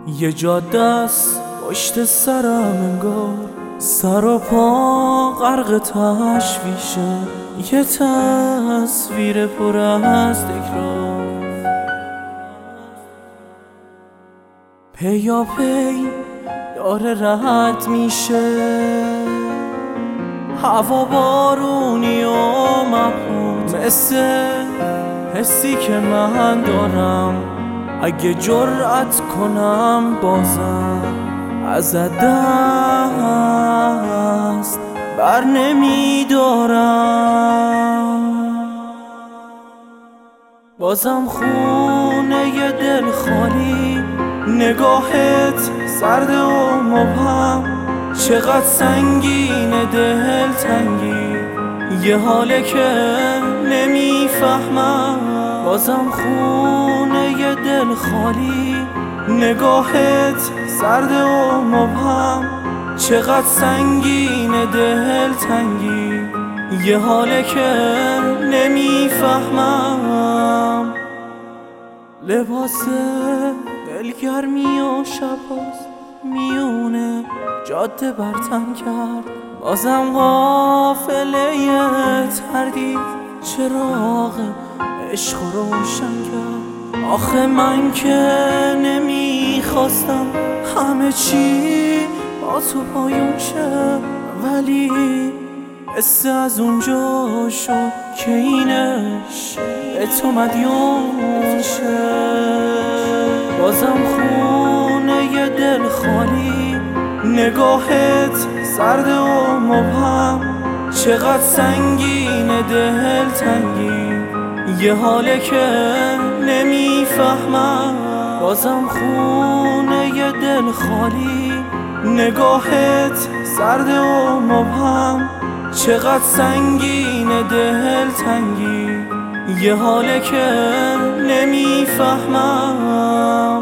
یه جاده است پشت سرم انگار، سر و پا غرق تشویشه، یه تصویر پر از تکرار. پیا پی داره رد میشه، هوا بارونی و مبهوت، مثل حسی که من دارم اگه جرأت کنم بازم از دست بر نمیدارم. بازم خونه ی دل خالی، نگاهت سرد و مبهم، چقدر سنگین دل تنگی، یه حاله که نمیفهمم. بازم خونه ی دل خالی، نگاهت سرد و مبهم، چقدر سنگین دل تنگی، یه حاله که نمیفهمم. لباس دلگرمی و شباز میونه جاده برتن کرد، بازم قافله تردید چراغ عشق روشن کرد. آخه من که نمیخواستم همه چی با تو پایون شه، ولی قصه از اونجا شد که اینش به تو مدیون شه. بازم خونه ی دل خالی، نگاهت سرد و مبهم، چقدر سنگین دل تنگی، یه حاله که نمیفهمم. بازم خونه ی دل خالی، نگاهت سرد و مبهم، چقدر سنگین دل تنگی، یه حاله که نمیفهمم.